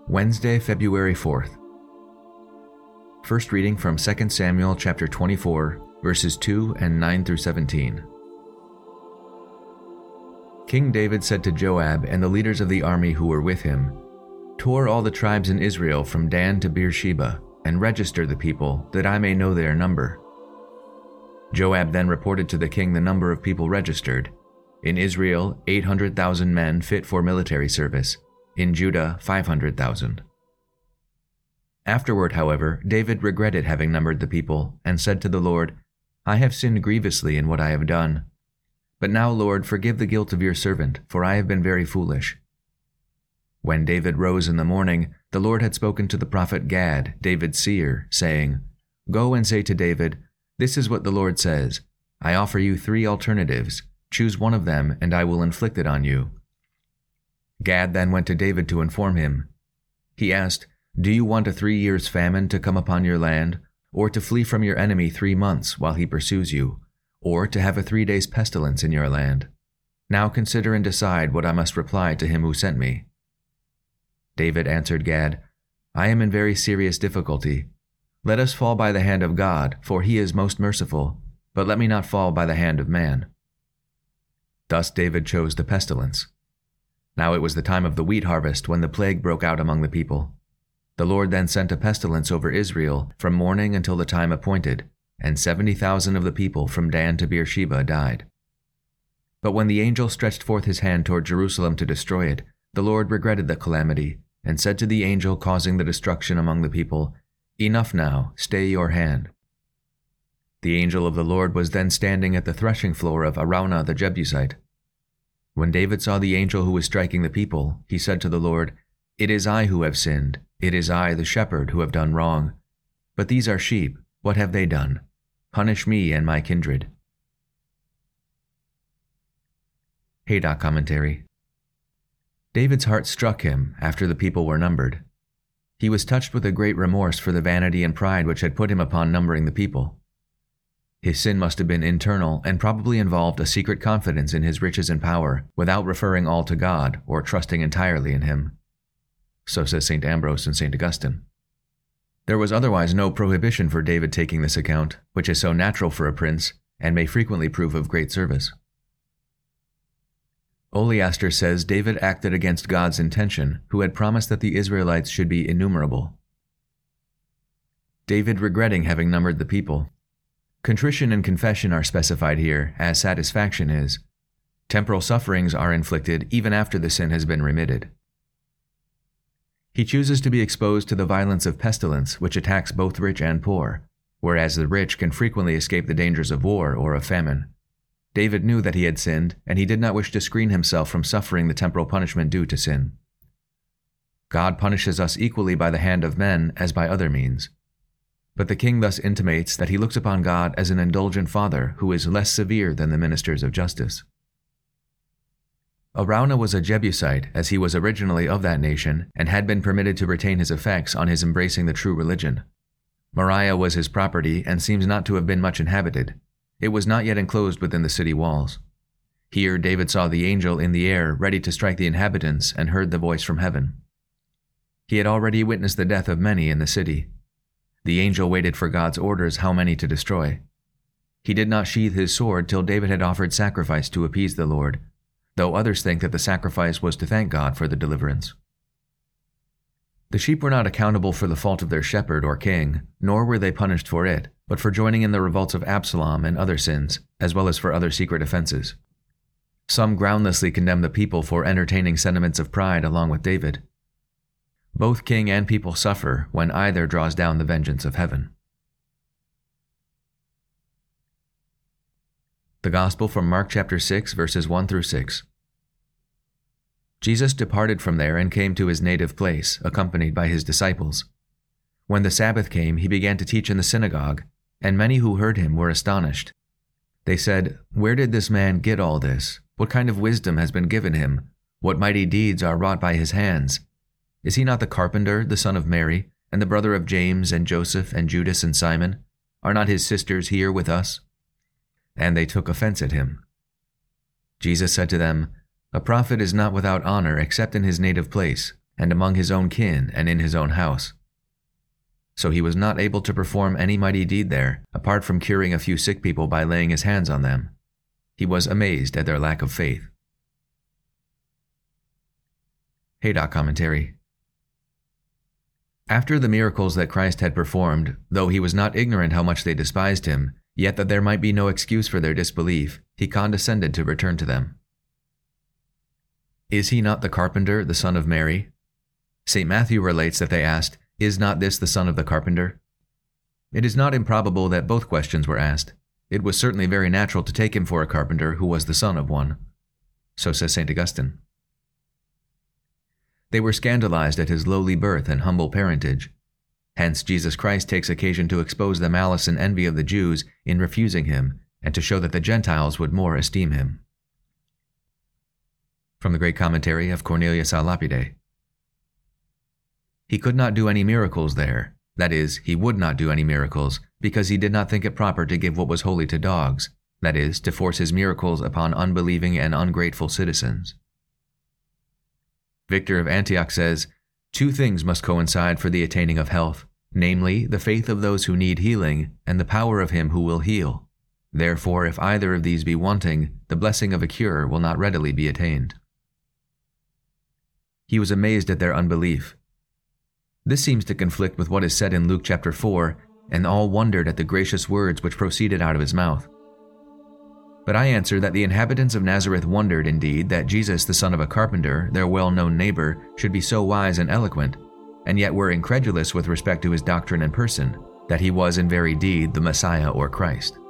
Wednesday, February 4th. First reading from 2 Samuel chapter 24, verses 2 and 9 through 17. King David said to Joab and the leaders of the army who were with him, "Tour all the tribes in Israel from Dan to Beersheba, and register the people, that I may know their number." Joab then reported to the king the number of people registered. In Israel, 800,000 men fit for military service. In Judah, 500,000. Afterward, however, David regretted having numbered the people, and said to the Lord, "I have sinned grievously in what I have done. But now, Lord, forgive the guilt of your servant, for I have been very foolish." When David rose in the morning, the Lord had spoken to the prophet Gad, David's seer, saying, "Go and say to David, 'This is what the Lord says, I offer you 3 alternatives. Choose one of them, and I will inflict it on you.'" Gad then went to David to inform him. He asked, "Do you want a 3 years' famine to come upon your land, or to flee from your enemy 3 months while he pursues you, or to have a 3 days' pestilence in your land? Now consider and decide what I must reply to him who sent me." David answered Gad, "I am in very serious difficulty. Let us fall by the hand of God, for he is most merciful, but let me not fall by the hand of man." Thus David chose the pestilence. Now it was the time of the wheat harvest when the plague broke out among the people. The Lord then sent a pestilence over Israel from morning until the time appointed, and 70,000 of the people from Dan to Beersheba died. But when the angel stretched forth his hand toward Jerusalem to destroy it, the Lord regretted the calamity, and said to the angel causing the destruction among the people, "Enough now, stay your hand." The angel of the Lord was then standing at the threshing floor of Araunah the Jebusite. When David saw the angel who was striking the people, he said to the Lord, "It is I who have sinned. It is I, the shepherd, who have done wrong. But these are sheep. What have they done? Punish me and my kindred." Haydock Commentary. David's heart struck him after the people were numbered. He was touched with a great remorse for the vanity and pride which had put him upon numbering the people. His sin must have been internal and probably involved a secret confidence in his riches and power, without referring all to God or trusting entirely in him. So says St. Ambrose and St. Augustine. There was otherwise no prohibition for David taking this account, which is so natural for a prince, and may frequently prove of great service. Oleaster says David acted against God's intention, who had promised that the Israelites should be innumerable. David regretting having numbered the people. Contrition and confession are specified here, as satisfaction is. Temporal sufferings are inflicted even after the sin has been remitted. He chooses to be exposed to the violence of pestilence, which attacks both rich and poor, whereas the rich can frequently escape the dangers of war or of famine. David knew that he had sinned, and he did not wish to screen himself from suffering the temporal punishment due to sin. God punishes us equally by the hand of men as by other means. But the king thus intimates that he looks upon God as an indulgent father who is less severe than the ministers of justice. Araunah was a Jebusite, as he was originally of that nation and had been permitted to retain his effects on his embracing the true religion. Moriah was his property and seems not to have been much inhabited. It was not yet enclosed within the city walls. Here David saw the angel in the air ready to strike the inhabitants and heard the voice from heaven. He had already witnessed the death of many in the city. The angel waited for God's orders how many to destroy. He did not sheathe his sword till David had offered sacrifice to appease the Lord, though others think that the sacrifice was to thank God for the deliverance. The sheep were not accountable for the fault of their shepherd or king, nor were they punished for it, but for joining in the revolts of Absalom and other sins, as well as for other secret offenses. Some groundlessly condemn the people for entertaining sentiments of pride along with David. Both king and people suffer when either draws down the vengeance of heaven. The Gospel from Mark chapter 6, verses 1 through 6. Jesus departed from there and came to his native place, accompanied by his disciples. When the Sabbath came, he began to teach in the synagogue, and many who heard him were astonished. They said, "Where did this man get all this? What kind of wisdom has been given him? What mighty deeds are wrought by his hands? Is he not the carpenter, the son of Mary, and the brother of James and Joseph and Judas and Simon? Are not his sisters here with us?" And they took offense at him. Jesus said to them, "A prophet is not without honor except in his native place, and among his own kin and in his own house. So he was not able to perform any mighty deed there, apart from curing a few sick people by laying his hands on them. He was amazed at their lack of faith. Haydock Commentary. After the miracles that Christ had performed, though he was not ignorant how much they despised him, yet that there might be no excuse for their disbelief, he condescended to return to them. Is he not the carpenter, the son of Mary? St. Matthew relates that they asked, Is not this the son of the carpenter? It is not improbable that both questions were asked. It was certainly very natural to take him for a carpenter who was the son of one. So says St. Augustine. They were scandalized at his lowly birth and humble parentage. Hence Jesus Christ takes occasion to expose the malice and envy of the Jews in refusing him, and to show that the Gentiles would more esteem him. From the great commentary of Cornelius a Lapide. He could not do any miracles there, that is, he would not do any miracles, because he did not think it proper to give what was holy to dogs, that is, to force his miracles upon unbelieving and ungrateful citizens. Victor of Antioch says, 2 things must coincide for the attaining of health, namely, the faith of those who need healing, and the power of him who will heal. Therefore, if either of these be wanting, the blessing of a cure will not readily be attained. He was amazed at their unbelief. This seems to conflict with what is said in Luke chapter 4, and all wondered at the gracious words which proceeded out of his mouth. But I answer that the inhabitants of Nazareth wondered indeed that Jesus, the son of a carpenter, their well-known neighbor, should be so wise and eloquent, and yet were incredulous with respect to his doctrine and person, that he was in very deed the Messiah or Christ.